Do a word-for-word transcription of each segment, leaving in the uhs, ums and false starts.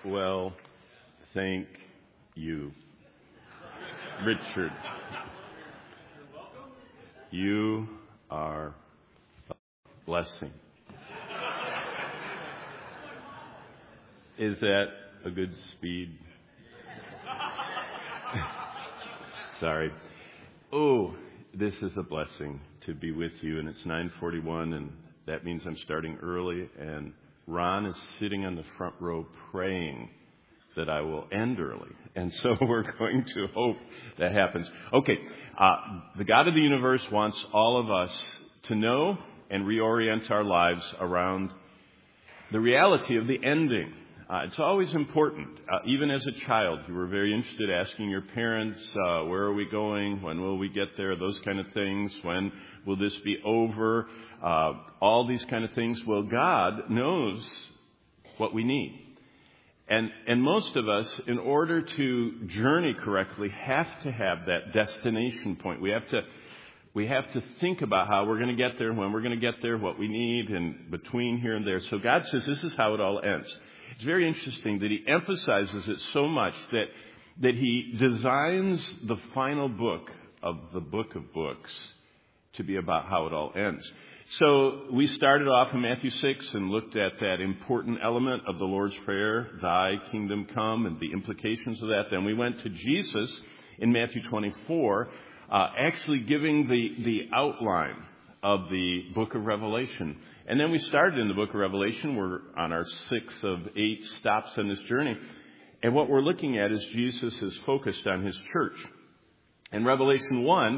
Well, thank you, Richard. You are a blessing. Is that a good speed? Sorry. Oh, this is a blessing to be with you, and it's nine forty-one, and that means I'm starting early, and Ron is sitting on the front row praying that I will end early. And so we're going to hope that happens. Okay, uh, the God of the universe wants all of us to know and reorient our lives around the reality of the ending. Uh, it's always important. Uh, even as a child, you were very interested asking your parents, uh, where are we going? When will we get there? Those kind of things. When will this be over? Uh, all these kind of things. Well, God knows what we need. And, and most of us, in order to journey correctly, have to have that destination point. We have to, we have to think about how we're going to get there, when we're going to get there, what we need, and between here and there. So God says this is how it all ends. It's very interesting that he emphasizes it so much that, that he designs the final book of the book of books to be about how it all ends. So we started off in Matthew six and looked at that important element of the Lord's Prayer, thy kingdom come, and the implications of that. Then we went to Jesus in Matthew twenty-four, uh, actually giving the, the outline of the book of Revelation. And then we started in the book of Revelation. We're on our sixth of eight stops on this journey. And what we're looking at is Jesus is focused on his church. In Revelation one,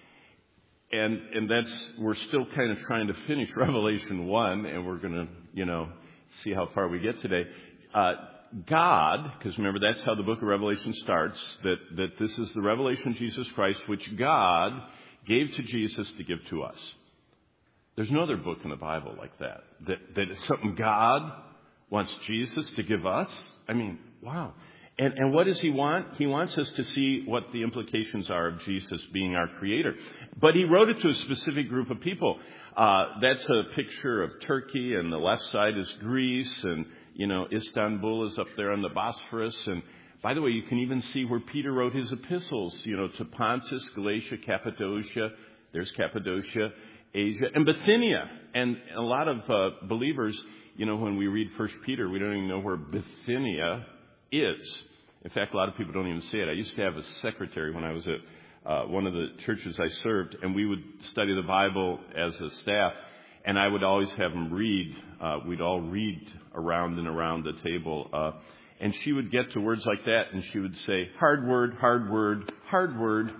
And and that's, we're still kind of trying to finish Revelation one, and we're going to, you know, see how far we get today. Uh, God, because remember, that's how the book of Revelation starts, that, that this is the revelation of Jesus Christ, which God gave to Jesus to give to us. There's no other book in the Bible like that, that, that it's something God wants Jesus to give us. I mean, wow. And, and what does he want? He wants us to see what the implications are of Jesus being our creator. But he wrote it to a specific group of people. Uh, that's a picture of Turkey, and the left side is Greece, and, you know, Istanbul is up there on the Bosphorus. And by the way, you can even see where Peter wrote his epistles, you know, to Pontus, Galatia, Cappadocia. There's Cappadocia, Asia, and Bithynia. And a lot of uh, believers, you know, when we read First Peter, we don't even know where Bithynia is. In fact, a lot of people don't even say it. I used to have a secretary when I was at uh, one of the churches I served, and we would study the Bible as a staff, and I would always have them read. Uh, we'd all read around and around the table, uh, and she would get to words like that, and she would say, hard word, hard word, hard word.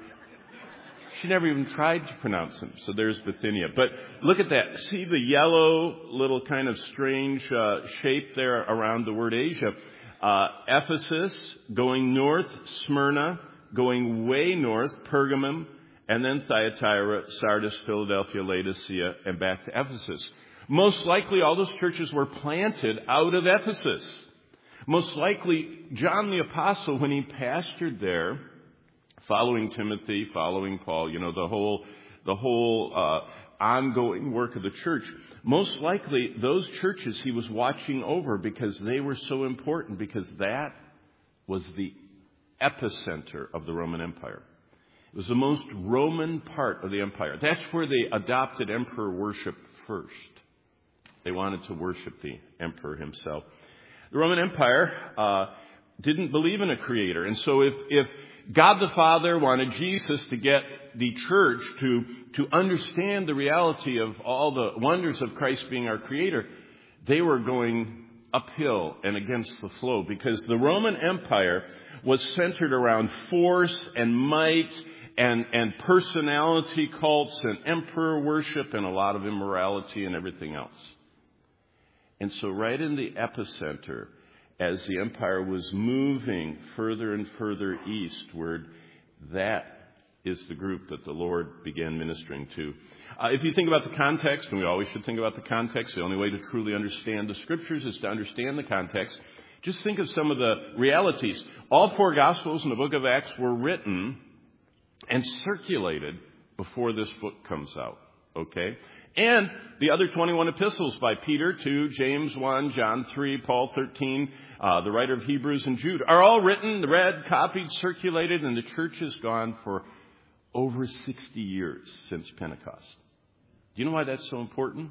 She never even tried to pronounce them. So there's Bithynia. But look at that. See the yellow little kind of strange uh, shape there around the word Asia. Uh, Ephesus, going north, Smyrna, going way north, Pergamum, and then Thyatira, Sardis, Philadelphia, Laodicea, and back to Ephesus. Most likely all those churches were planted out of Ephesus. Most likely John the Apostle, when he pastored there, following Timothy, following Paul, you know, the whole, the whole, uh, ongoing work of the church. Most likely those churches he was watching over because they were so important, because that was the epicenter of the Roman Empire. It was the most Roman part of the empire. That's where they adopted emperor worship first. They wanted to worship the emperor himself. The Roman Empire uh, didn't believe in a creator. And so if, if God the Father wanted Jesus to get the church to, to understand the reality of all the wonders of Christ being our creator, they were going uphill and against the flow, because the Roman Empire was centered around force and might and, and personality cults and emperor worship and a lot of immorality and everything else. And so right in the epicenter, as the empire was moving further and further eastward, that is the group that the Lord began ministering to. Uh, if you think about the context, and we always should think about the context, the only way to truly understand the Scriptures is to understand the context. Just think of some of the realities. All four Gospels in the book of Acts were written and circulated before this book comes out. Okay? And the other twenty-one epistles by Peter, two, James, one, John, three, Paul, thirteen, uh, the writer of Hebrews and Jude, are all written, read, copied, circulated, and the church has gone for over sixty years since Pentecost. Do you know why that's so important?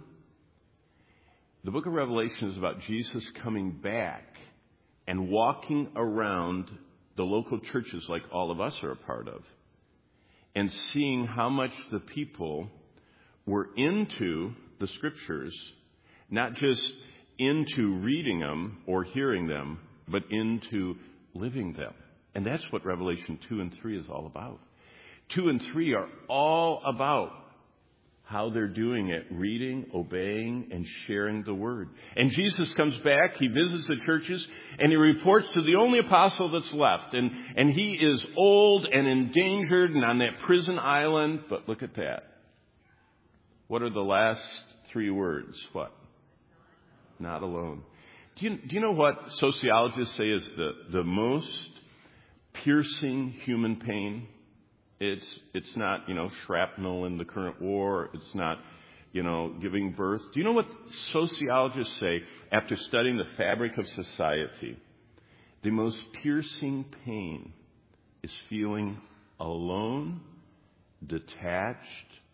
The book of Revelation is about Jesus coming back and walking around the local churches like all of us are a part of and seeing how much the people were into the scriptures, not just into reading them or hearing them, but into living them. And that's what Revelation two and three is all about. two and three are all about how they're doing it, reading, obeying, and sharing the word. And Jesus comes back, he visits the churches, and he reports to the only apostle that's left. And, and he is old and endangered and on that prison island. But look at that. What are the last three words? What? Not alone. Do you, do you know what sociologists say is the, the most piercing human pain? It's it's not, you know, shrapnel in the current war. It's not, you know, giving birth. Do you know what sociologists say after studying the fabric of society? The most piercing pain is feeling alone, detached,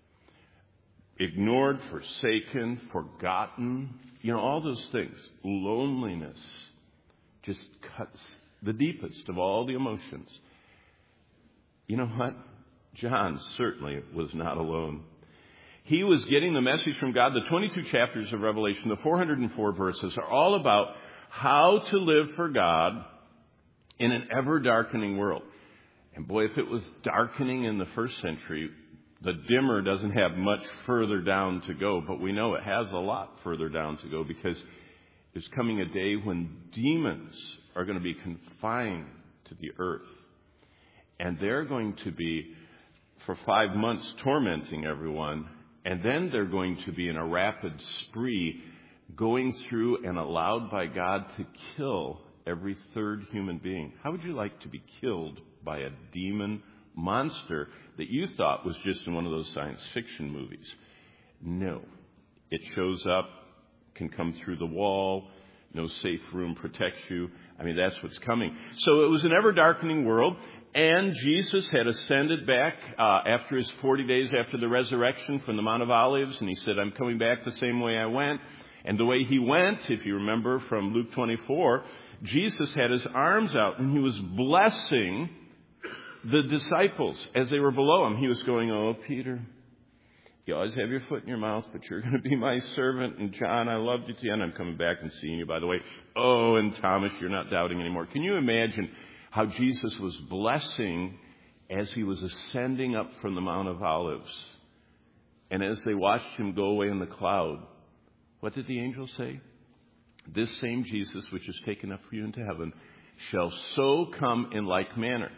ignored, forsaken, forgotten. You know, all those things. Loneliness just cuts the deepest of all the emotions. You know what? John certainly was not alone. He was getting the message from God. The twenty-two chapters of Revelation, the four hundred four verses, are all about how to live for God in an ever-darkening world. And boy, if it was darkening in the first century, the dimmer doesn't have much further down to go. But we know it has a lot further down to go because there's coming a day when demons are going to be confined to the earth. And they're going to be, for five months, tormenting everyone. And then they're going to be in a rapid spree, going through and allowed by God to kill every third human being. How would you like to be killed by a demon monster that you thought was just in one of those science fiction movies? No. It shows up, can come through the wall. No safe room protects you. I mean, that's what's coming. So it was an ever-darkening world. And Jesus had ascended back uh, after his forty days after the resurrection from the Mount of Olives. And he said, I'm coming back the same way I went. And the way he went, if you remember from Luke twenty-four, Jesus had his arms out and he was blessing the disciples as they were below him. He was going, oh, Peter, you always have your foot in your mouth, but you're going to be my servant. And John, I loved you to the end. I'm coming back and seeing you, by the way. Oh, and Thomas, you're not doubting anymore. Can you imagine how Jesus was blessing as he was ascending up from the Mount of Olives? And as they watched him go away in the cloud, what did the angel say? This same Jesus, which is taken up for you into heaven, shall so come in like manner.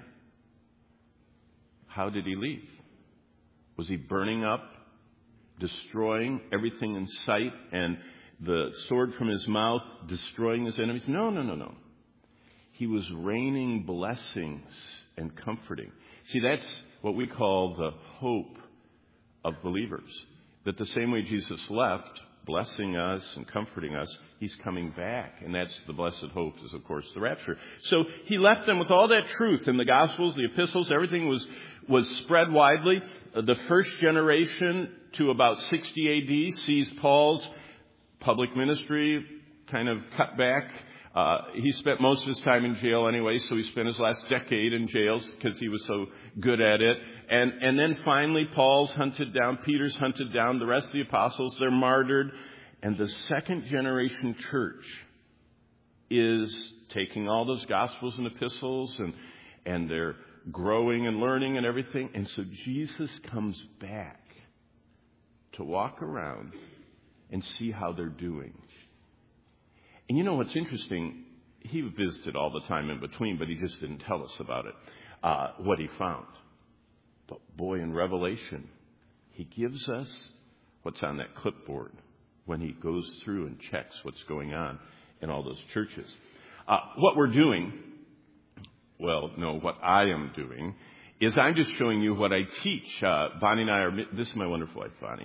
How did he leave? Was he burning up, destroying everything in sight, and the sword from his mouth destroying his enemies? No, no, no, no. He was raining blessings and comforting. See, that's what we call the hope of believers. That the same way Jesus left, blessing us and comforting us, he's coming back. And that's the blessed hope is, of course, the rapture. So he left them with all that truth in the Gospels, the epistles, everything was, was spread widely. The first generation to about sixty A D sees Paul's public ministry kind of cut back. Uh, he spent most of his time in jail anyway, so he spent his last decade in jails because he was so good at it. And, and then finally, Paul's hunted down, Peter's hunted down, the rest of the apostles, they're martyred. And the second generation church is taking all those gospels and epistles and, and they're growing and learning and everything. And so Jesus comes back to walk around and see how they're doing. And you know what's interesting? He visited all the time in between, but he just didn't tell us about it, uh, what he found. But boy, in Revelation, he gives us what's on that clipboard when he goes through and checks what's going on in all those churches. Uh, what we're doing, well, no, what I am doing, is I'm just showing you what I teach. Uh, Bonnie and I are, this is my wonderful wife, Bonnie.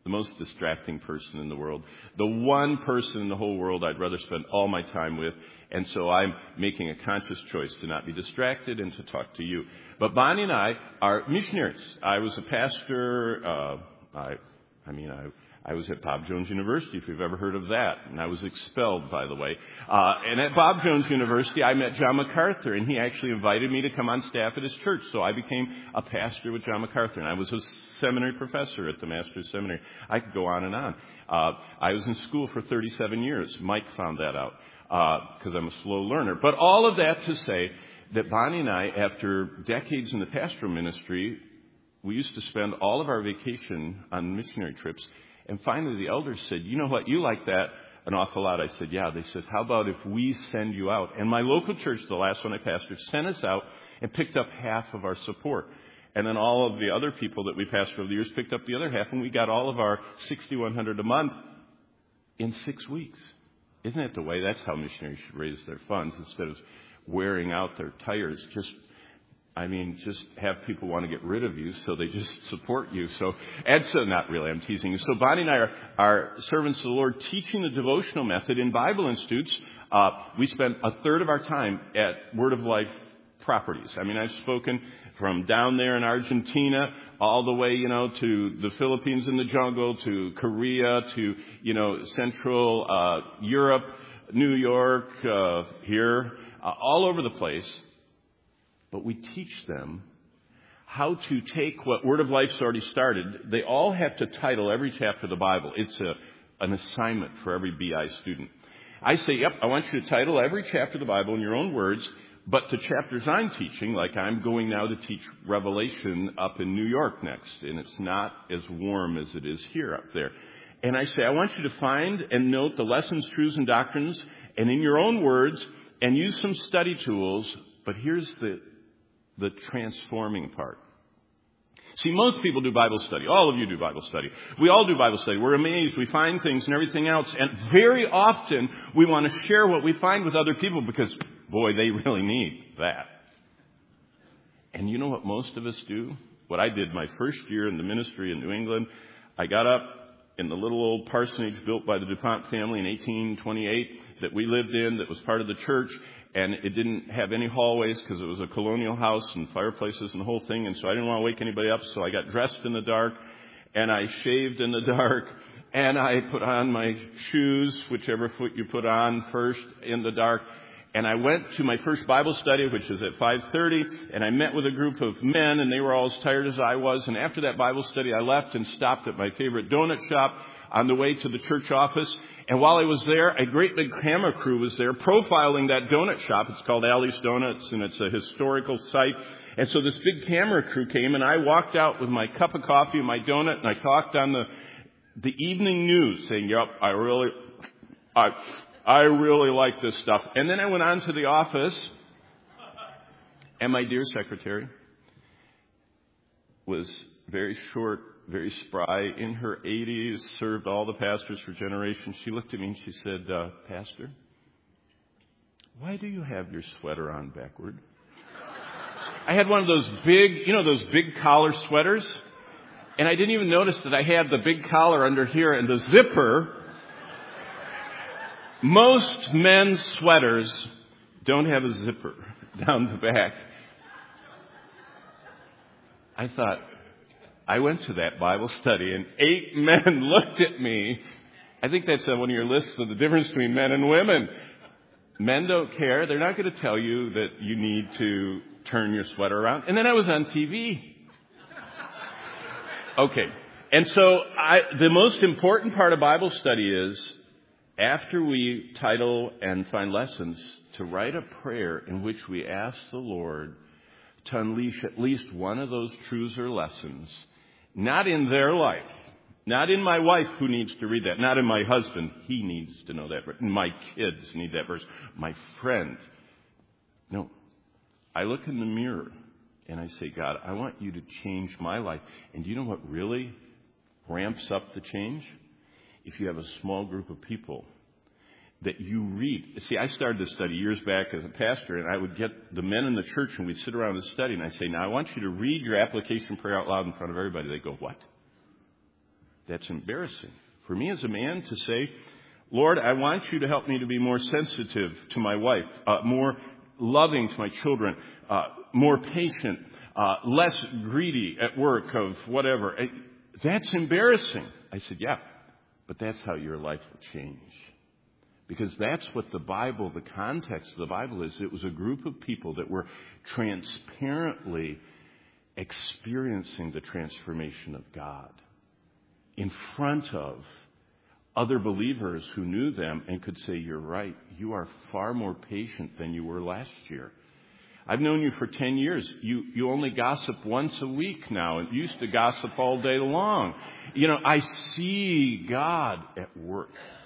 the most distracting person in the world, the one person in the whole world I'd rather spend all my time with. And so I'm making a conscious choice to not be distracted and to talk to you. But Bonnie and I are missionaries. I was a pastor. Uh, I, I mean, I, I was at Bob Jones University, if you've ever heard of that. And I was expelled, by the way. Uh, and at Bob Jones University, I met John MacArthur, and he actually invited me to come on staff at his church. So I became a pastor with John MacArthur, and I was a seminary professor at the Master's Seminary. I could go on and on. Uh, I was in school for thirty-seven years. Mike found that out, because uh, I'm a slow learner. But all of that to say that Bonnie and I, after decades in the pastoral ministry, we used to spend all of our vacation on missionary trips. And finally, the elders said, you know what, you like that an awful lot. I said, yeah. They said, how about if we send you out? And my local church, the last one I pastored, sent us out and picked up half of our support. And then all of the other people that we pastored over the years picked up the other half, and we got all of our six thousand one hundred dollars a month in six weeks. Isn't that the way? That's how missionaries should raise their funds, instead of wearing out their tires. Just I mean, just have people want to get rid of you, so they just support you. So, and so, not really, I'm teasing you. So Bonnie and I are, are servants of the Lord, teaching the devotional method in Bible Institutes. Uh, we spend a third of our time at Word of Life properties. I mean, I've spoken from down there in Argentina all the way, you know, to the Philippines in the jungle, to Korea, to, you know, Central uh, Europe, New York, uh, here, uh, all over the place. But we teach them how to take what Word of Life's already started. They all have to title every chapter of the Bible. It's a, an assignment for every B I student. I say, yep, I want you to title every chapter of the Bible in your own words, but the chapters I'm teaching, like I'm going now to teach Revelation up in New York next, and it's not as warm as it is here up there. And I say, I want you to find and note the lessons, truths, and doctrines, and in your own words, and use some study tools. But here's the the transforming part. See, most people do Bible study. All of you do Bible study. We all do Bible study. We're amazed. We find things and everything else. And very often we want to share what we find with other people because, boy, they really need that. And you know what most of us do? What I did my first year in the ministry in New England, I got up in the little old parsonage built by the DuPont family in eighteen twenty-eight that we lived in, that was part of the church. And it didn't have any hallways because it was a colonial house and fireplaces and the whole thing. And so I didn't want to wake anybody up. So I got dressed in the dark and I shaved in the dark and I put on my shoes, whichever foot you put on first, in the dark. And I went to my first Bible study, which is at five thirty, and I met with a group of men, and they were all as tired as I was. And after that Bible study, I left and stopped at my favorite donut shop on the way to the church office. And while I was there, a great big camera crew was there profiling that donut shop. It's called Allie's Donuts, and it's a historical site. And so this big camera crew came, and I walked out with my cup of coffee and my donut, and I talked on the the evening news, saying, "Yep, I really, I, I really like this stuff." And then I went on to the office, and my dear secretary was very short, very spry, in her eighties, served all the pastors for generations. She looked at me and she said, uh, "Pastor, why do you have your sweater on backward?" I had one of those big, you know, those big collar sweaters. And I didn't even notice that I had the big collar under here and the zipper. Most men's sweaters don't have a zipper down the back. I thought, I went to that Bible study and eight men looked at me. I think that's on one of your lists of the difference between men and women. Men don't care. They're not going to tell you that you need to turn your sweater around. And then I was on T V. Okay. And so I, the most important part of Bible study is, after we title and find lessons, to write a prayer in which we ask the Lord to unleash at least one of those truths or lessons, not in their life, not in my wife who needs to read that, not in my husband, he needs to know that verse, my kids need that verse, my friend. No, I look in the mirror and I say, God, I want you to change my life. And do you know what really ramps up the change? If you have a small group of people that you read. See, I started this study years back as a pastor, and I would get the men in the church, and we'd sit around the study, and I'd say, now I want you to read your application prayer out loud in front of everybody. They'd go, what? That's embarrassing. For me as a man to say, Lord, I want you to help me to be more sensitive to my wife, uh, more loving to my children, uh, more patient, uh, less greedy at work of whatever. That's embarrassing. I said, yeah, but that's how your life will change. Because that's what the Bible, the context of the Bible is. It was a group of people that were transparently experiencing the transformation of God in front of other believers who knew them and could say, you're right, you are far more patient than you were last year. I've known you for ten years. You, you only gossip once a week now. And you used to gossip all day long. You know, I see God at work.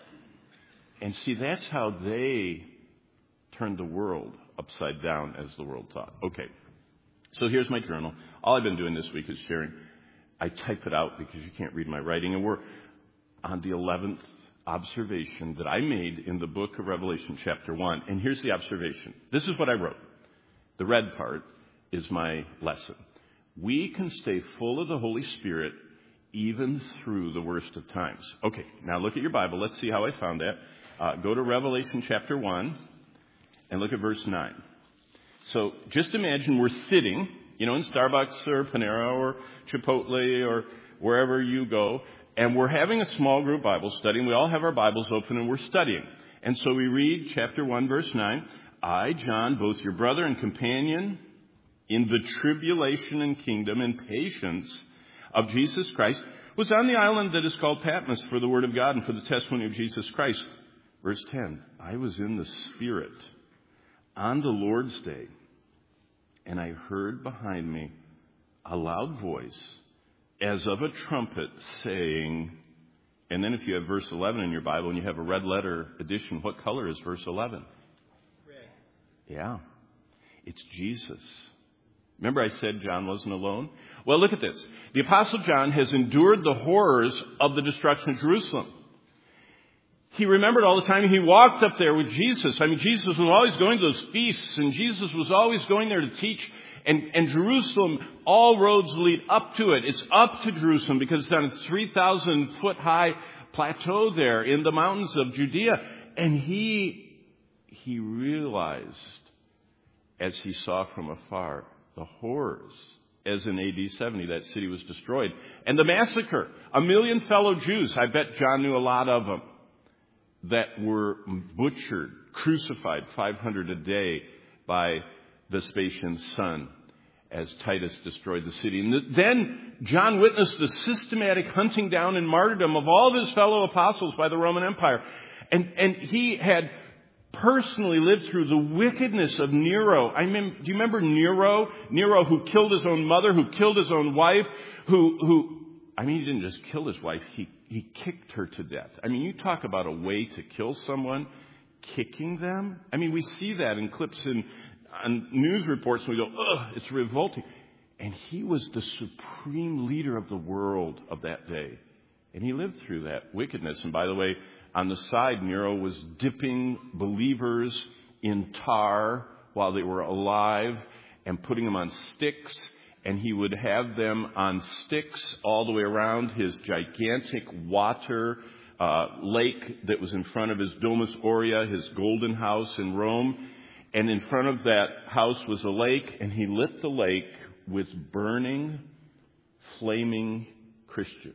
And see, that's how they turned the world upside down as the world thought. Okay, so here's my journal. All I've been doing this week is sharing. I type it out because you can't read my writing. And we're on the eleventh observation that I made in the book of Revelation chapter one. And here's the observation. This is what I wrote. The red part is my lesson. We can stay full of the Holy Spirit even through the worst of times. Okay, now look at your Bible. Let's see how I found that. Uh, go to Revelation chapter one and look at verse nine. So just imagine we're sitting, you know, in Starbucks or Panera or Chipotle or wherever you go, and we're having a small group Bible study, and we all have our Bibles open and we're studying. And so we read chapter one, verse nine. I, John, both your brother and companion in the tribulation and kingdom and patience of Jesus Christ, was on the island that is called Patmos for the word of God and for the testimony of Jesus Christ. Verse ten, I was in the Spirit on the Lord's day, and I heard behind me a loud voice as of a trumpet saying, and then if you have verse eleven in your Bible and you have a red letter edition, what color is verse eleven? Yeah, it's Jesus. Remember I said John wasn't alone? Well, look at this. The Apostle John has endured the horrors of the destruction of Jerusalem. He remembered all the time he walked up there with Jesus. I mean, Jesus was always going to those feasts, and Jesus was always going there to teach. And, and Jerusalem, all roads lead up to it. It's up to Jerusalem because it's on a three thousand foot high plateau there in the mountains of Judea. And he... He realized, as he saw from afar, the horrors, as in A D seventy, that city was destroyed. And the massacre, a million fellow Jews, I bet John knew a lot of them, that were butchered, crucified, five hundred a day by Vespasian's son, as Titus destroyed the city. And then John witnessed the systematic hunting down and martyrdom of all of his fellow apostles by the Roman Empire. And, and he had personally lived through the wickedness of Nero. I mean, do you remember Nero? Nero who killed his own mother, who killed his own wife, who, who, I mean, he didn't just kill his wife, he, he kicked her to death. I mean, you talk about a way to kill someone, kicking them. I mean, we see that in clips in on news reports and we go, ugh, it's revolting. And he was the supreme leader of the world of that day. And he lived through that wickedness. And by the way, on the side, Nero was dipping believers in tar while they were alive and putting them on sticks. And he would have them on sticks all the way around his gigantic water uh, lake that was in front of his Domus Aurea, his golden house in Rome. And in front of that house was a lake, and he lit the lake with burning, flaming Christians.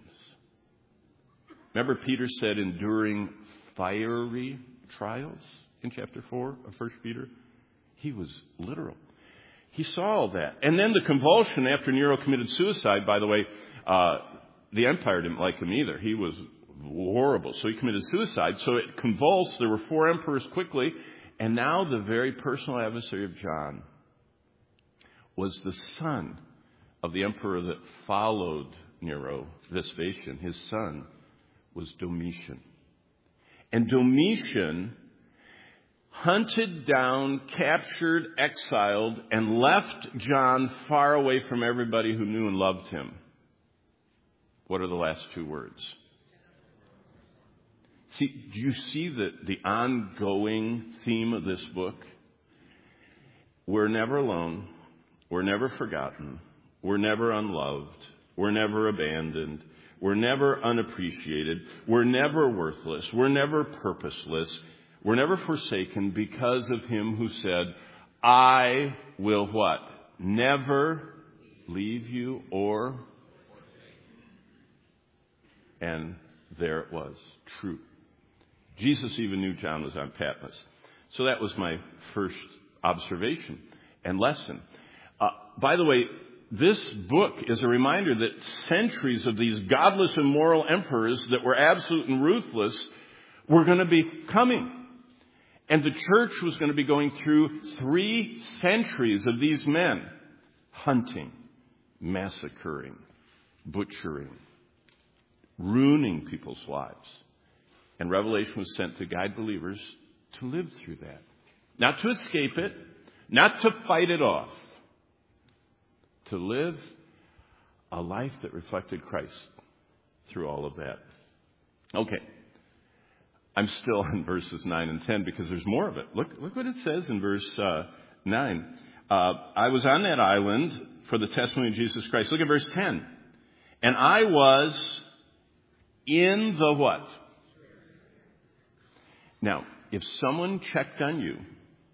Remember Peter said enduring fiery trials in chapter four of First Peter? He was literal. He saw all that. And then the convulsion after Nero committed suicide, by the way, uh, the empire didn't like him either. He was horrible. So he committed suicide. So it convulsed. There were four emperors quickly. And now the very personal adversary of John was the son of the emperor that followed Nero, Vespasian. His son was Domitian. And Domitian hunted down, captured, exiled, and left John far away from everybody who knew and loved him. What are the last two words? See, do you see the, the ongoing theme of this book? We're never alone. We're never forgotten. We're never unloved. We're never abandoned. We're never unappreciated. We're never worthless. We're never purposeless. We're never forsaken because of him who said, I will what? Never leave you or... And there it was, true. Jesus even knew John was on Patmos. So that was my first observation and lesson. Uh, by the way, this book is a reminder that centuries of these godless, immoral emperors that were absolute and ruthless were going to be coming. And the church was going to be going through three centuries of these men hunting, massacring, butchering, ruining people's lives. And Revelation was sent to guide believers to live through that. Not to escape it, not to fight it off. To live a life that reflected Christ through all of that. Okay. I'm still in verses nine and ten because there's more of it. Look, look what it says in verse uh, nine. Uh, I was on that island for the testimony of Jesus Christ. Look at verse ten. And I was in the what? Now, if someone checked on you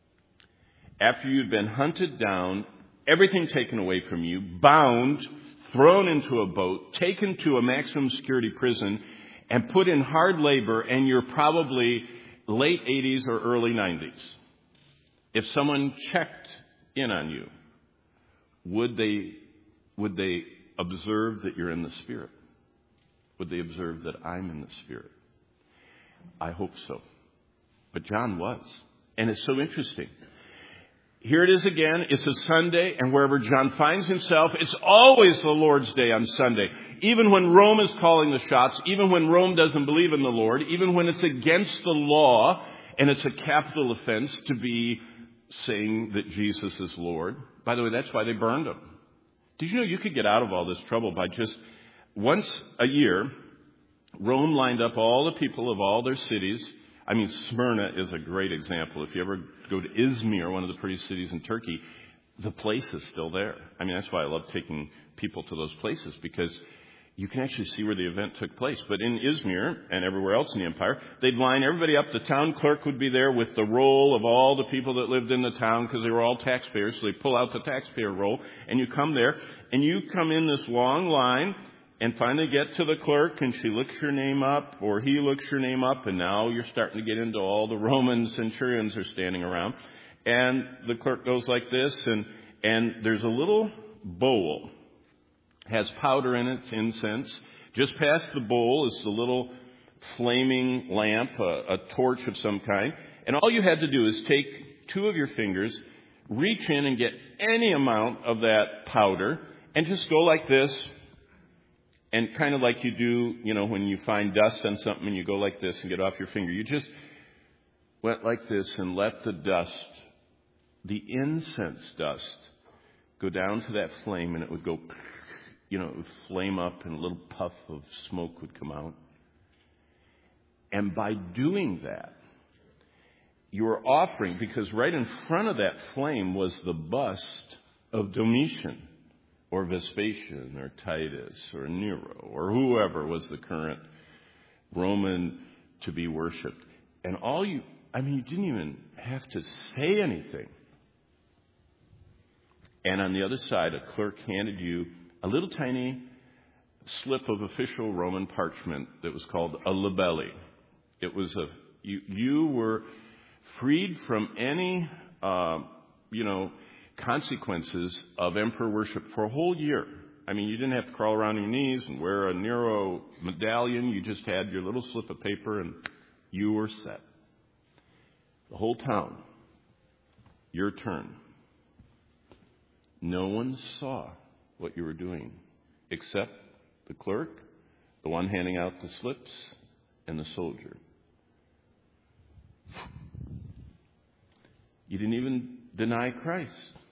after you'd been hunted down, everything taken away from you, bound, thrown into a boat, taken to a maximum security prison, and put in hard labor, and you're probably late eighties or early nineties. If someone checked in on you, would they, would they observe that you're in the Spirit? Would they observe that I'm in the Spirit? I hope so. But John was. And it's so interesting. Here it is again. It's a Sunday, and wherever John finds himself, it's always the Lord's Day on Sunday. Even when Rome is calling the shots, even when Rome doesn't believe in the Lord, even when it's against the law, and it's a capital offense to be saying that Jesus is Lord. By the way, that's why they burned him. Did you know you could get out of all this trouble by just once a year, Rome lined up all the people of all their cities. I mean, Smyrna is a great example. If you ever go to Izmir, one of the prettiest cities in Turkey, the place is still there. I mean, that's why I love taking people to those places, because you can actually see where the event took place. But in Izmir and everywhere else in the empire, they'd line everybody up. The town clerk would be there with the roll of all the people that lived in the town, because they were all taxpayers. So they pull out the taxpayer roll, and you come there, and you come in this long line, and finally get to the clerk, and she looks your name up, or he looks your name up, and now you're starting to get into all the Roman centurions are standing around. And the clerk goes like this, and, and there's a little bowl. Has powder in it, it's incense. Just past the bowl is the little flaming lamp, a, a torch of some kind. And all you had to do is take two of your fingers, reach in and get any amount of that powder, and just go like this. And kind of like you do, you know, when you find dust on something and you go like this and get off your finger. You just went like this and let the dust, the incense dust, go down to that flame, and it would go, you know, it would flame up and a little puff of smoke would come out. And by doing that, you were offering, because right in front of that flame was the bust of Domitian, or Vespasian, or Titus, or Nero, or whoever was the current Roman to be worshipped. And all you, I mean, you didn't even have to say anything. And on the other side, a clerk handed you a little tiny slip of official Roman parchment that was called a libelli. It was a, you, you were freed from any, uh, you know, consequences of emperor worship for a whole year. I mean, you didn't have to crawl around on your knees and wear a Nero medallion. You just had your little slip of paper and you were set. The whole town, your turn. No one saw what you were doing except the clerk, the one handing out the slips, and the soldier. You didn't even deny Christ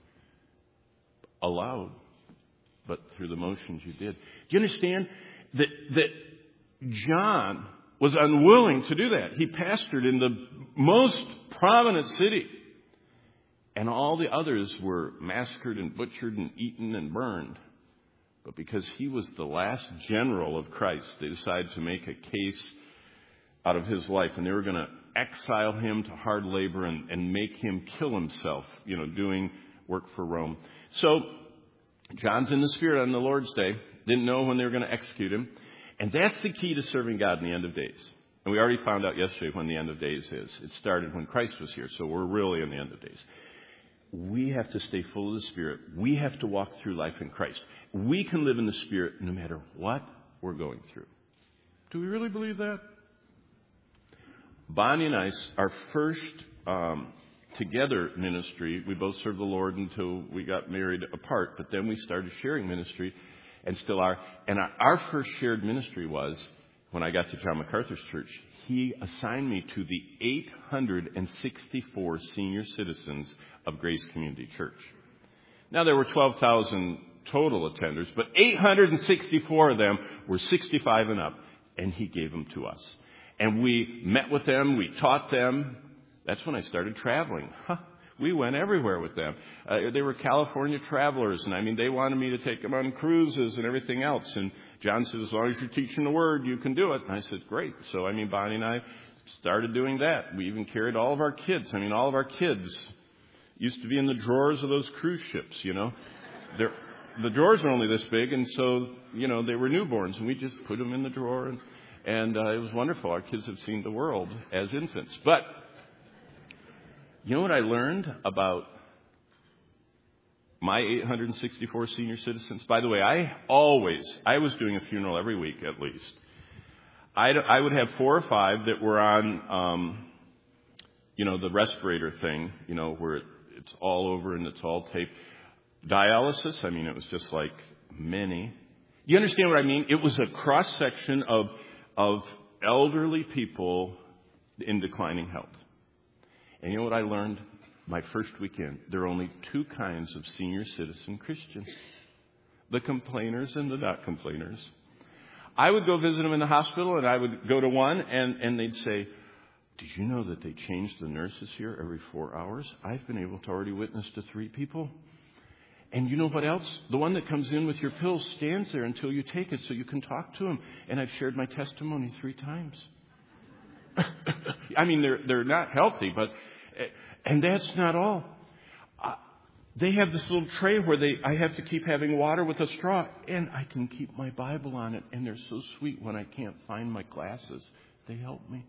aloud, but through the motions you did. Do you understand that, that John was unwilling to do that? He pastored in the most prominent city, and all the others were massacred and butchered and eaten and burned. But because he was the last general of Christ, they decided to make a case out of his life. And they were going to exile him to hard labor and, and make him kill himself, you know, doing work for Rome. So John's in the Spirit on the Lord's Day. Didn't know when they were going to execute him. And that's the key to serving God in the end of days. And we already found out yesterday when the end of days is. It started when Christ was here, so we're really in the end of days. We have to stay full of the Spirit. We have to walk through life in Christ. We can live in the Spirit no matter what we're going through. Do we really believe that? Bonnie and I, our first um, together ministry, we both served the Lord until we got married apart, but then we started sharing ministry and still are. And our, our first shared ministry was when I got to John MacArthur's church. He assigned me to the eight hundred sixty-four senior citizens of Grace Community Church. Now, there were twelve thousand total attenders, but eight hundred sixty-four of them were sixty-five and up, and he gave them to us. And we met with them, we taught them. That's when I started traveling. Huh. We went everywhere with them. Uh, they were California travelers, and I mean, they wanted me to take them on cruises and everything else. And John said, as long as you're teaching the Word, you can do it. And I said, great. So, I mean, Bonnie and I started doing that. We even carried all of our kids. I mean, all of our kids used to be in the drawers of those cruise ships, you know. They're, the drawers are only this big, and so, you know, they were newborns, and we just put them in the drawer, and, and uh, it was wonderful. Our kids have seen the world as infants. But you know what I learned about my eight hundred sixty-four senior citizens? By the way, I always, I was doing a funeral every week at least. I'd, I would have four or five that were on, um, you know, the respirator thing, you know, where it, it's all over and it's all taped. Dialysis, I mean, it was just like many. You understand what I mean? It was a cross-section of, of elderly people in declining health. And you know what I learned my first weekend? There are only two kinds of senior citizen Christians. The complainers and the not complainers. I would go visit them in the hospital, and I would go to one, and, and they'd say, did you know that they change the nurses here every four hours? I've been able to already witness to three people. And you know what else? The one that comes in with your pills stands there until you take it so you can talk to him. And I've shared my testimony three times. I mean, they're they're not healthy, but, and that's not all. Uh, they have this little tray where they I have to keep having water with a straw, and I can keep my Bible on it, and they're so sweet when I can't find my glasses. They help me.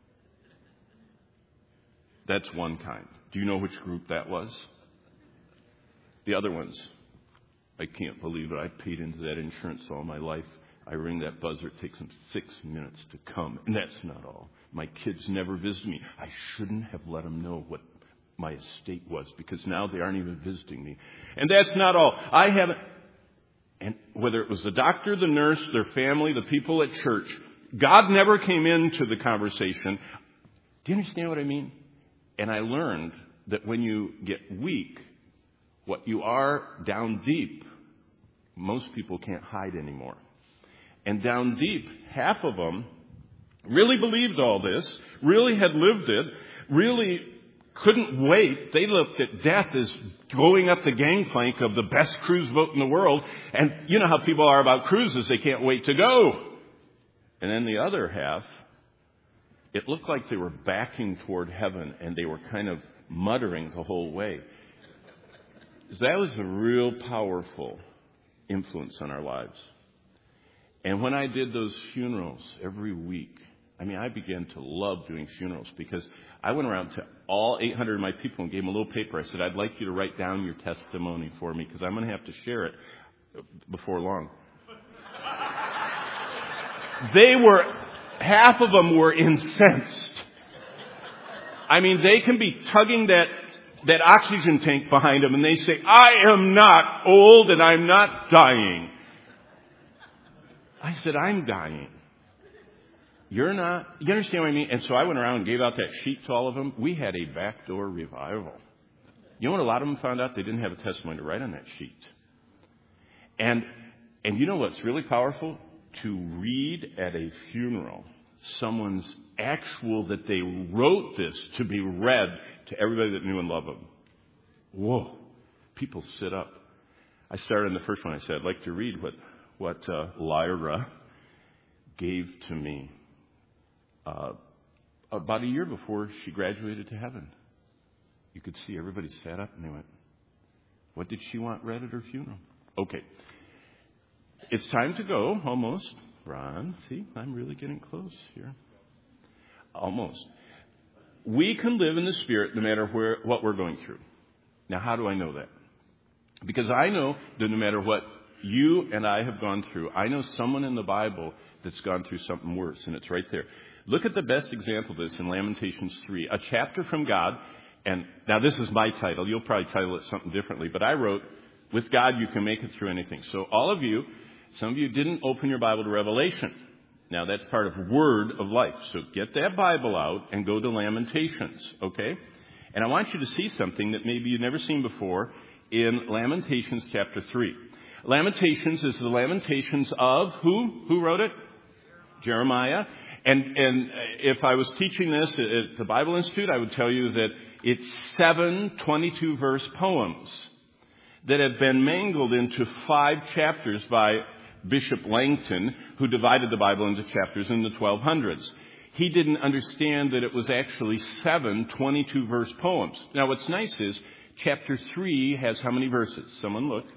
That's one kind. Do you know which group that was? The other ones. I can't believe it. I paid into that insurance all my life. I ring that buzzer. It takes them six minutes to come. And that's not all. My kids never visit me. I shouldn't have let them know what my estate was, because now they aren't even visiting me. And that's not all. I haven't, and whether it was the doctor, the nurse, their family, the people at church, God never came into the conversation. Do you understand what I mean? And I learned that when you get weak, what you are down deep, most people can't hide anymore. And down deep, half of them really believed all this, really had lived it, really couldn't wait. They looked at death as going up the gangplank of the best cruise boat in the world. And you know how people are about cruises. They can't wait to go. And then the other half, it looked like they were backing toward heaven, and they were kind of muttering the whole way. That was a real powerful influence on our lives. And when I did those funerals every week, I mean, I began to love doing funerals, because I went around to all eight hundred of my people and gave them a little paper. I said, I'd like you to write down your testimony for me, because I'm going to have to share it before long. They were, half of them were incensed. I mean, they can be tugging that that oxygen tank behind them, and they say, I am not old and I'm not dying. I said, I'm dying. You're not. You understand what I mean? And so I went around and gave out that sheet to all of them. We had a backdoor revival. You know what a lot of them found out? They didn't have a testimony to write on that sheet. And and you know what's really powerful? To read at a funeral someone's actual, that they wrote this to be read to everybody that knew and loved them. Whoa. People sit up. I started on the first one. I said, I'd like to read what, what uh, Lyra gave to me uh, about a year before she graduated to heaven. You could see everybody sat up and they went, what did she want read at her funeral? Okay. It's time to go, almost. Ron, see, I'm really getting close here. Almost. We can live in the Spirit no matter where what we're going through. Now, how do I know that? Because I know that no matter what you and I have gone through, I know someone in the Bible that's gone through something worse, and it's right there. Look at the best example of this in Lamentations three, a chapter from God. And now this is my title. You'll probably title it something differently, but I wrote, with God you can make it through anything. So all of you, some of you didn't open your Bible to Revelation. Now that's part of Word of Life. So get that Bible out and go to Lamentations, okay? And I want you to see something that maybe you've never seen before in Lamentations chapter three. Lamentations is the Lamentations of who? Who wrote it? Jeremiah. And, and if I was teaching this at the Bible Institute, I would tell you that it's seven twenty-two verse poems that have been mangled into five chapters by Bishop Langton, who divided the Bible into chapters in the twelve hundreds. He didn't understand that it was actually seven twenty-two verse poems. Now what's nice is chapter three has how many verses? Someone look.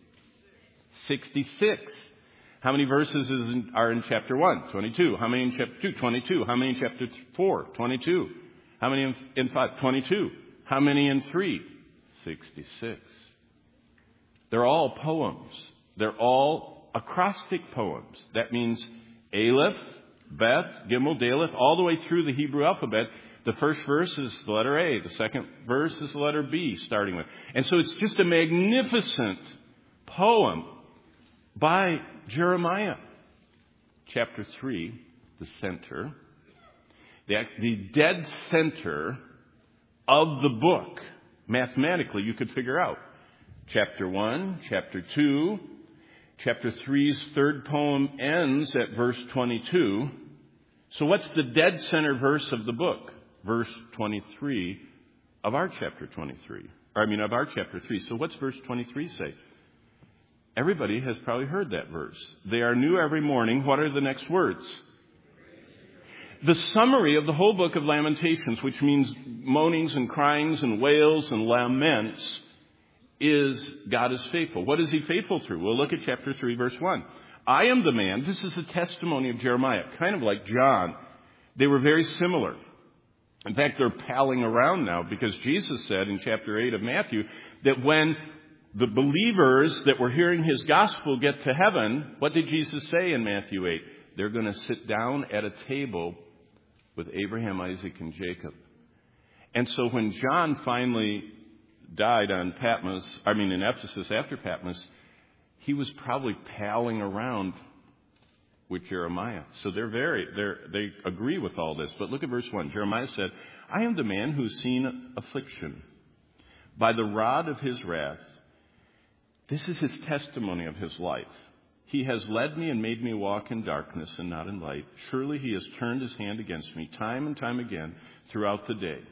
sixty-six. How many verses is in, are in chapter one? twenty-two. How many in chapter two? twenty-two. How many in chapter four? twenty-two. How many in, in five? twenty-two. How many in three? sixty-six. They're all poems. They're all acrostic poems. That means Aleph, Beth, Gimel, Daleth, all the way through the Hebrew alphabet. The first verse is the letter A. The second verse is the letter B, starting with. And so it's just a magnificent poem by Jeremiah. Chapter three, the center, the, the dead center of the book. Mathematically, you could figure out. Chapter one, chapter two, chapter three's third poem ends at verse twenty-two. So what's the dead center verse of the book? Verse twenty-three of our chapter twenty-three. Or I mean, of our chapter three. So what's verse twenty-three say? Everybody has probably heard that verse. They are new every morning. What are the next words? The summary of the whole book of Lamentations, which means moanings and cryings and wails and laments, is God is faithful. What is he faithful through? Well, look at chapter three, verse one. I am the man. This is a testimony of Jeremiah, kind of like John. They were very similar. In fact, they're palling around now because Jesus said in chapter eight of Matthew that when the believers that were hearing his gospel get to heaven, what did Jesus say in Matthew eight? They're going to sit down at a table with Abraham, Isaac, and Jacob. And so when John finally died on Patmos, I mean in Ephesus after Patmos, he was probably palling around with Jeremiah. So they're very, they're, they agree with all this. But look at verse one. Jeremiah said, I am the man who's seen affliction. By the rod of his wrath, this is his testimony of his life. He has led me and made me walk in darkness and not in light. Surely he has turned his hand against me time and time again throughout the day.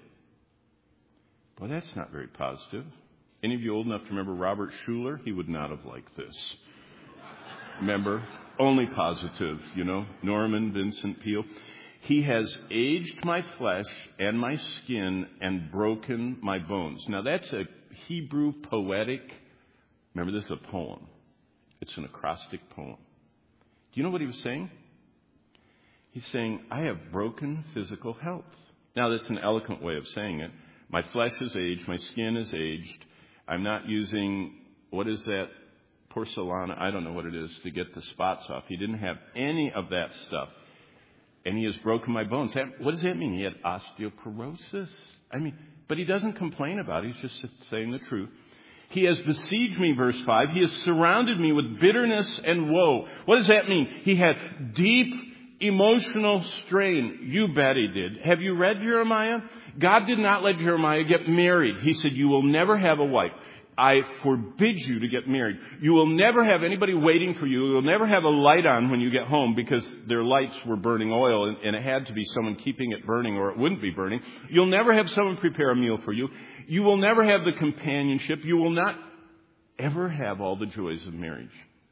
Well, that's not very positive. Any of you old enough to remember Robert Schuller? He would not have liked this. Remember? Only positive, you know. Norman Vincent Peale. He has aged my flesh and my skin and broken my bones. Now that's a Hebrew poetic. Remember, this is a poem. It's an acrostic poem. Do you know what he was saying? He's saying, I have broken physical health. Now, that's an eloquent way of saying it. My flesh is aged. My skin is aged. I'm not using, what is that, porcelana? I don't know what it is, to get the spots off. He didn't have any of that stuff. And he has broken my bones. What does that mean? He had osteoporosis? I mean, but he doesn't complain about it. He's just saying the truth. He has besieged me, verse five. He has surrounded me with bitterness and woe. What does that mean? He had deep emotional strain. You bet he did. Have you read Jeremiah? God did not let Jeremiah get married. He said, you will never have a wife. I forbid you to get married. You will never have anybody waiting for you. You'll never have a light on when you get home because their lights were burning oil and, and it had to be someone keeping it burning or it wouldn't be burning. You'll never have someone prepare a meal for you. You will never have the companionship. You will not ever have all the joys of marriage.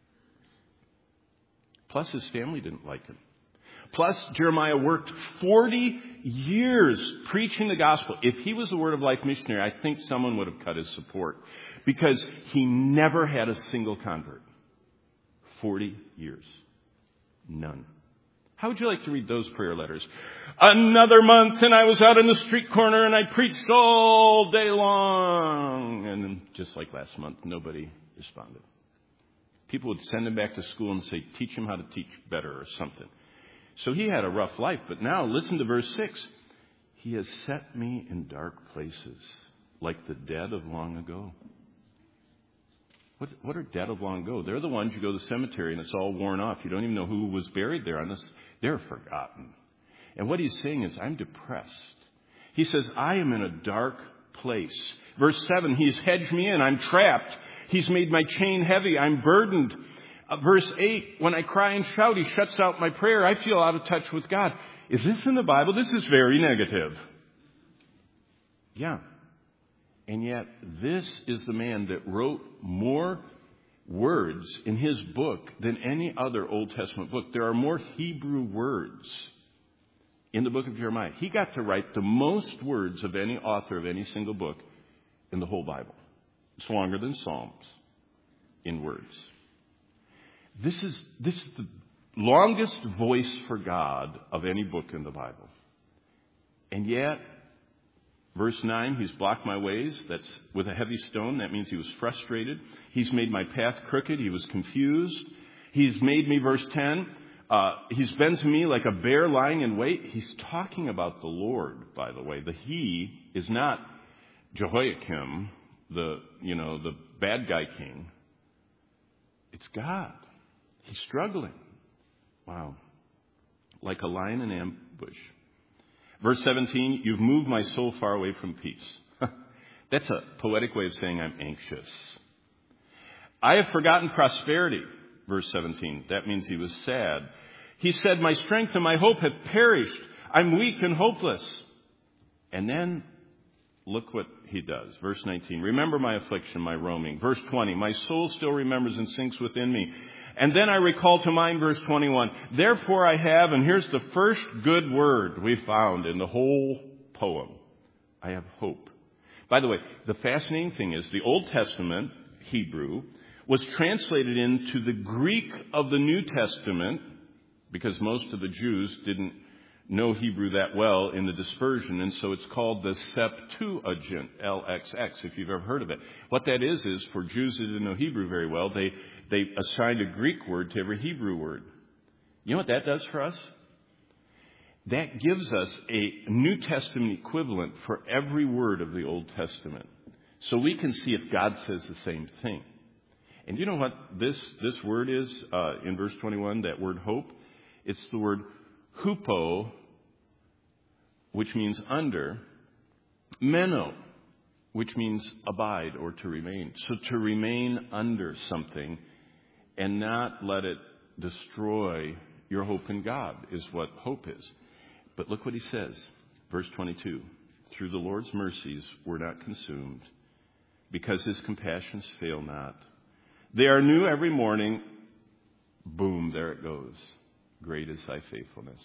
Plus, his family didn't like him. Plus, Jeremiah worked forty years preaching the gospel. If he was a Word of Life missionary, I think someone would have cut his support, because he never had a single convert. forty years. None. How would you like to read those prayer letters? Another month and I was out in the street corner and I preached all day long. And then, just like last month, nobody responded. People would send him back to school and say, teach him how to teach better or something. So he had a rough life. But now listen to verse six. He has set me in dark places like the dead of long ago. What, what are dead of long ago? They're the ones you go to the cemetery and it's all worn off. You don't even know who was buried there. On this. They're forgotten. And what he's saying is, I'm depressed. He says, I am in a dark place. Verse seven, he's hedged me in. I'm trapped. He's made my chain heavy. I'm burdened. Uh, verse eight, when I cry and shout, he shuts out my prayer. I feel out of touch with God. Is this in the Bible? This is very negative. Yeah. And yet, this is the man that wrote more words in his book than any other Old Testament book. There are more Hebrew words in the book of Jeremiah. He got to write the most words of any author of any single book in the whole Bible. It's longer than Psalms in words. This is, this is the longest voice for God of any book in the Bible. And yet, verse nine, he's blocked my ways. That's with a heavy stone. That means he was frustrated. He's made my path crooked. He was confused. He's made me, verse ten, uh, he's been to me like a bear lying in wait. He's talking about the Lord, by the way. The he is not Jehoiakim, the, you know, the bad guy king. It's God. He's struggling. Wow. Like a lion in ambush. Verse seventeen, you've moved my soul far away from peace. That's a poetic way of saying I'm anxious. I have forgotten prosperity. Verse seventeen, that means he was sad. He said, my strength and my hope have perished. I'm weak and hopeless. And then look what he does. Verse nineteen, remember my affliction, my roaming. Verse twenty, my soul still remembers and sinks within me. And then I recall to mind verse twenty-one, therefore I have, and here's the first good word we found in the whole poem, I have hope. By the way, the fascinating thing is the Old Testament, Hebrew, was translated into the Greek of the New Testament, because most of the Jews didn't know Hebrew that well in the dispersion, and so it's called the Septuagint, L X X, if you've ever heard of it. What that is, is for Jews who didn't know Hebrew very well, they, they assigned a Greek word to every Hebrew word. You know what that does for us? That gives us a New Testament equivalent for every word of the Old Testament. So we can see if God says the same thing. And you know what this, this word is uh, in verse twenty-one, that word hope? It's the word hupo, which means under, meno, which means abide or to remain. So to remain under something and not let it destroy your hope in God is what hope is. But look what he says, verse twenty-two. Through the Lord's mercies we're not consumed, because his compassions fail not. They are new every morning. Boom, there it goes. Great is thy faithfulness.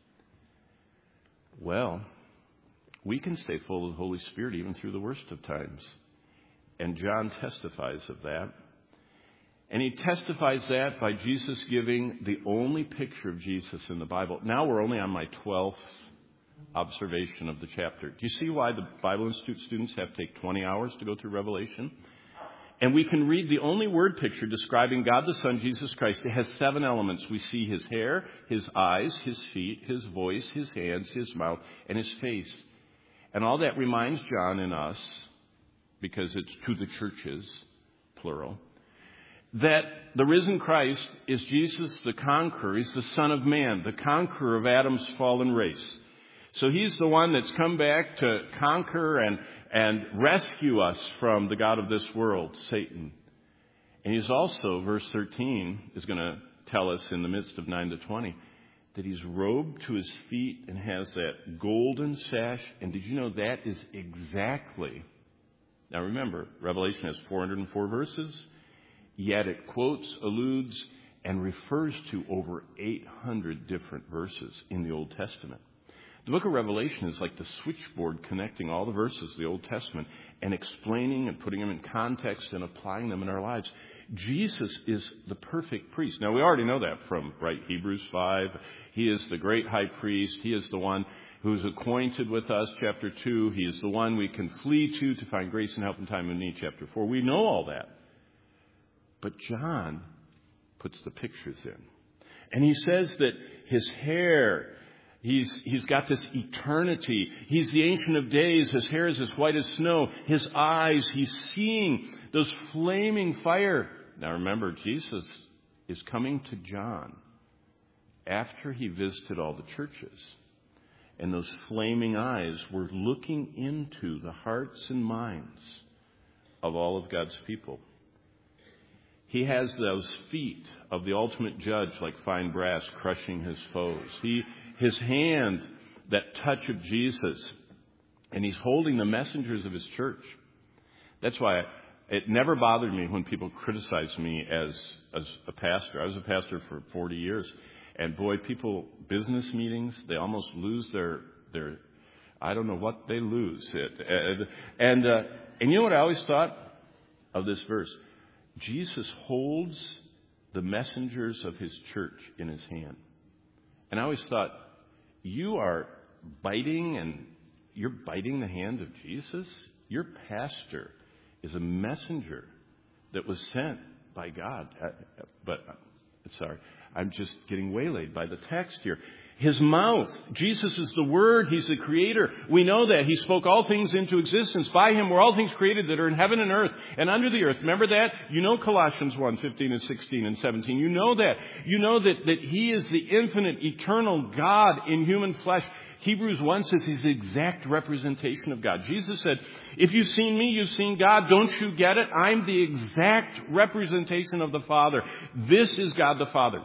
Well, we can stay full of the Holy Spirit even through the worst of times. And John testifies of that. And he testifies that by Jesus giving the only picture of Jesus in the Bible. Now we're only on my twelfth observation of the chapter. Do you see why the Bible Institute students have to take twenty hours to go through Revelation? And we can read the only word picture describing God the Son, Jesus Christ. It has seven elements. We see his hair, his eyes, his feet, his voice, his hands, his mouth, and his face. And all that reminds John and us, because it's to the churches, plural, that the risen Christ is Jesus the conqueror. He's the Son of Man, the conqueror of Adam's fallen race. So he's the one that's come back to conquer and and rescue us from the god of this world, Satan. And he's also, verse thirteen is going to tell us in the midst of nine to twenty, that he's robed to his feet and has that golden sash. And did you know that is exactly Now remember, Revelation has four hundred four verses, yet it quotes, alludes, and refers to over eight hundred different verses in the Old Testament. The book of Revelation is like the switchboard connecting all the verses of the Old Testament and explaining and putting them in context and applying them in our lives. Jesus is the perfect priest. Now, we already know that from, right, Hebrews five. He is the great high priest. He is the one who's acquainted with us, chapter two. He is the one we can flee to to find grace and help in time of need, chapter four. We know all that. But John puts the pictures in. And he says that his hair, he's he's got this eternity. He's the Ancient of Days. His hair is as white as snow. His eyes, he's seeing those flaming fire. Now remember, Jesus is coming to John after he visited all the churches. And those flaming eyes were looking into the hearts and minds of all of God's people. He has those feet of the ultimate judge like fine brass crushing his foes. He, his hand, that touch of Jesus, and he's holding the messengers of his church. That's why it never bothered me when people criticized me as, as a pastor. I was a pastor for forty years. And boy, people, business meetings, they almost lose their, their I don't know what they lose. It, and, and, uh, and you know what I always thought of this verse? Jesus holds the messengers of his church in his hand. And I always thought, you are biting and you're biting the hand of Jesus? Your pastor is a messenger that was sent by God. But, sorry, I'm just getting waylaid by the text here. His mouth. Jesus is the Word. He's the Creator. We know that. He spoke all things into existence. By Him were all things created that are in heaven and earth and under the earth. Remember that? You know Colossians one, fifteen and sixteen and seventeen. You know that. You know that, that He is the infinite, eternal God in human flesh. Hebrews one says He's the exact representation of God. Jesus said, if you've seen me, you've seen God. Don't you get it? I'm the exact representation of the Father. This is God the Father.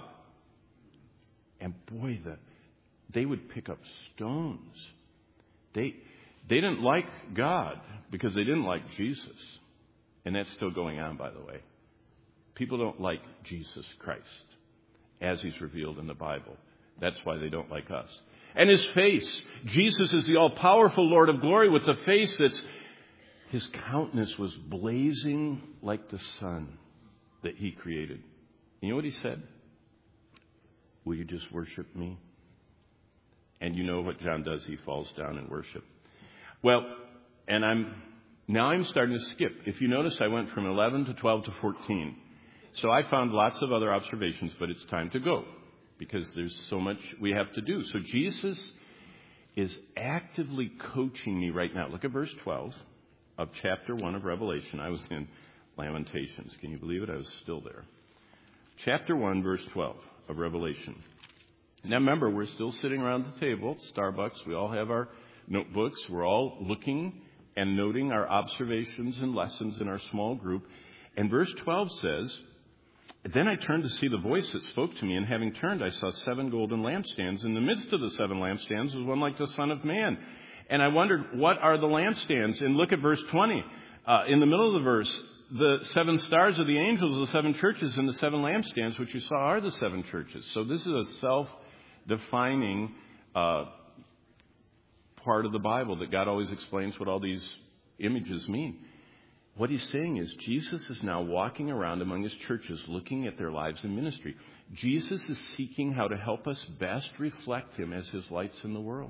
And boy, the they would pick up stones. They they didn't like God because they didn't like Jesus. And that's still going on, by the way. People don't like Jesus Christ as He's revealed in the Bible. That's why they don't like us. And His face. Jesus is the all-powerful Lord of glory with the face that's... His countenance was blazing like the sun that He created. You know what He said? Will you just worship me? And you know what John does. He falls down in worship. Well, and I'm now I'm starting to skip. If you notice, I went from eleven to twelve to fourteen. So I found lots of other observations, but it's time to go because there's so much we have to do. So Jesus is actively coaching me right now. Look at verse twelve of chapter one of Revelation. I was in Lamentations. Can you believe it? I was still there. Chapter one, verse twelve of Revelation. Now remember, we're still sitting around the table, Starbucks. We all have our notebooks. We're all looking and noting our observations and lessons in our small group. And verse twelve says, then I turned to see the voice that spoke to me, and having turned, I saw seven golden lampstands. In the midst of the seven lampstands was one like the Son of Man. And I wondered, what are the lampstands? And look at verse twenty. Uh, in the middle of the verse, the seven stars are the angels of the seven churches, and the seven lampstands, which you saw, are the seven churches. So this is a self-defining uh, part of the Bible that God always explains what all these images mean. What He's saying is Jesus is now walking around among His churches looking at their lives and ministry. Jesus is seeking how to help us best reflect Him as His lights in the world.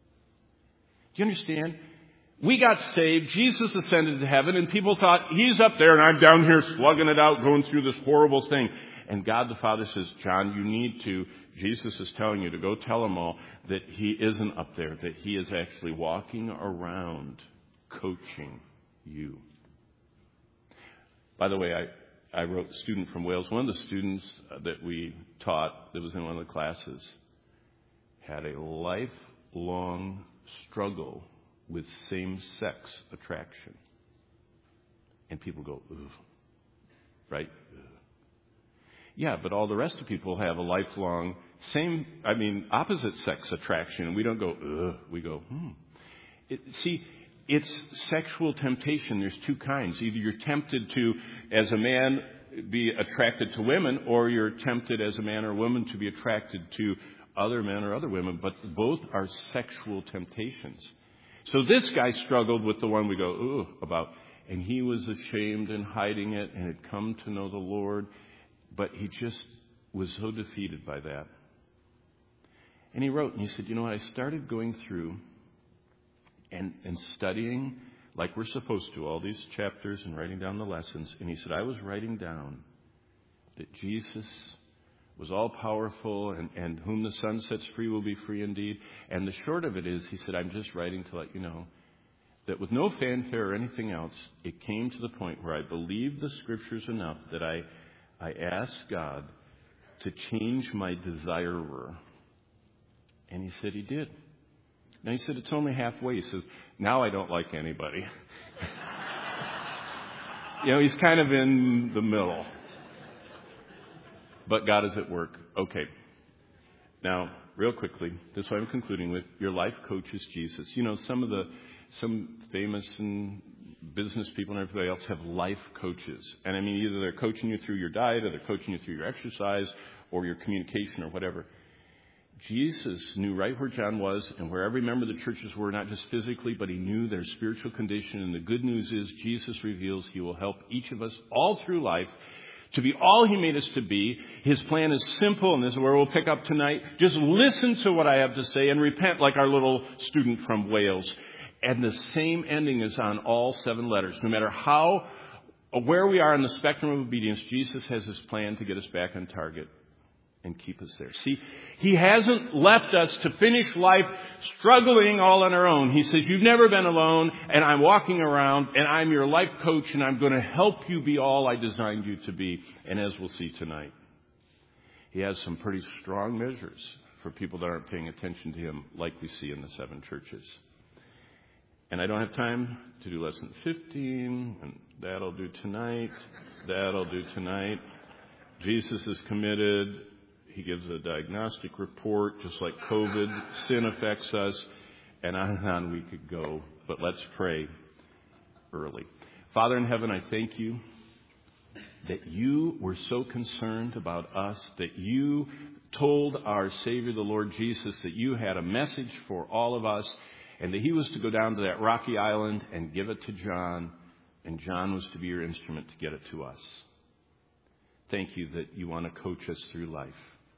Do you understand? We got saved, Jesus ascended to heaven, and people thought, He's up there and I'm down here slugging it out, going through this horrible thing. And God the Father says, John, you need to, Jesus is telling you to go tell them all that He isn't up there, that He is actually walking around coaching you. By the way, I, I wrote a student from Wales. One of the students that we taught that was in one of the classes had a lifelong struggle with same-sex attraction. And people go, ugh. Right? Ugh. Yeah, but all the rest of people have a lifelong same, I mean, opposite sex attraction. And we don't go, ugh. We go, hmm. It, see, it's sexual temptation. There's two kinds. Either you're tempted to, as a man, be attracted to women, or you're tempted as a man or woman to be attracted to other men or other women, but both are sexual temptations. So this guy struggled with the one we go, ooh, about, and he was ashamed and hiding it and had come to know the Lord, but he just was so defeated by that. And he wrote, and he said, you know what, I started going through and, and studying like we're supposed to, all these chapters and writing down the lessons. And he said, I was writing down that Jesus was all powerful and, and whom the Son sets free will be free indeed. And the short of it is, he said, I'm just writing to let you know that with no fanfare or anything else, it came to the point where I believed the Scriptures enough that I, I asked God to change my desirer. And he said he did. Now, he said, it's only halfway. He says, now I don't like anybody. You know, he's kind of in the middle. But God is at work. Okay. Now, real quickly, this is what I'm concluding with. Your life coach is Jesus. You know, some of the, some famous and business people and everybody else have life coaches. And I mean, either they're coaching you through your diet, or they're coaching you through your exercise, or your communication, or whatever. Jesus knew right where John was and where every member of the churches were, not just physically, but he knew their spiritual condition. And the good news is Jesus reveals he will help each of us all through life to be all he made us to be. His plan is simple, and this is where we'll pick up tonight. Just listen to what I have to say and repent like our little student from Wales. And the same ending is on all seven letters. No matter how, where we are in the spectrum of obedience, Jesus has his plan to get us back on target and keep us there. See, he hasn't left us to finish life struggling all on our own. He says, you've never been alone, and I'm walking around, and I'm your life coach, and I'm going to help you be all I designed you to be. And as we'll see tonight, he has some pretty strong measures for people that aren't paying attention to him, like we see in the seven churches. And I don't have time to do lesson fifteen, and that'll do tonight. That'll do tonight. Jesus is committed. He gives a diagnostic report, just like COVID. Sin affects us, and on and on we could go. But let's pray early. Father in heaven, I thank you that you were so concerned about us, that you told our Savior, the Lord Jesus, that you had a message for all of us, and that he was to go down to that rocky island and give it to John, and John was to be your instrument to get it to us. Thank you that you want to coach us through life,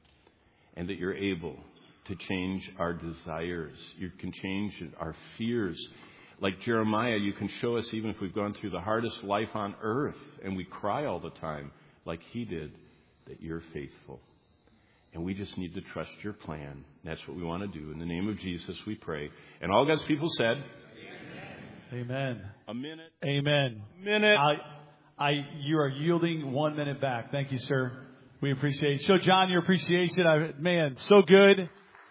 and that you're able to change our desires. You can change our fears. Like Jeremiah, you can show us, even if we've gone through the hardest life on earth and we cry all the time, like he did, that you're faithful. And we just need to trust your plan. That's what we want to do. In the name of Jesus, we pray. And all God's people said, Amen. Amen. A minute. Amen. A minute. I, I, you are yielding one minute back. Thank you, sir. We appreciate it. Show John your appreciation. I, man, so good.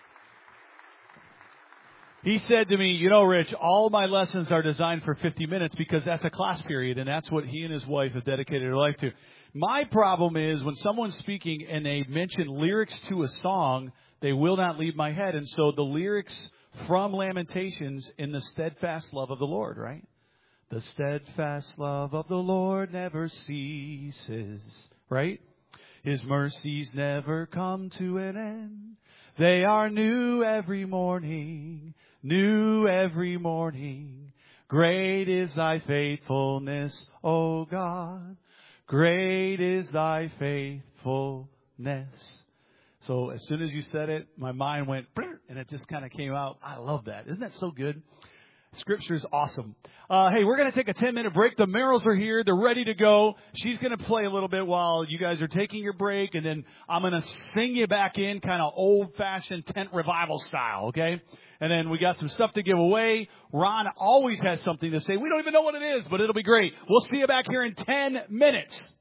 He said to me, you know, Rich, all my lessons are designed for fifty minutes because that's a class period, and that's what he and his wife have dedicated their life to. My problem is when someone's speaking and they mention lyrics to a song, they will not leave my head. And so the lyrics from Lamentations in the steadfast love of the Lord, right? The steadfast love of the Lord never ceases, right? His mercies never come to an end. They are new every morning, new every morning. Great is thy faithfulness, O God. Great is thy faithfulness. So as soon as you said it, my mind went, and it just kind of came out. I love that. Isn't that so good? Scripture is awesome. Uh, hey, we're going to take a ten-minute break. The Merrills are here. They're ready to go. She's going to play a little bit while you guys are taking your break, and then I'm going to sing you back in kind of old-fashioned tent revival style, okay? And then we got some stuff to give away. Ron always has something to say. We don't even know what it is, but it'll be great. We'll see you back here in ten minutes.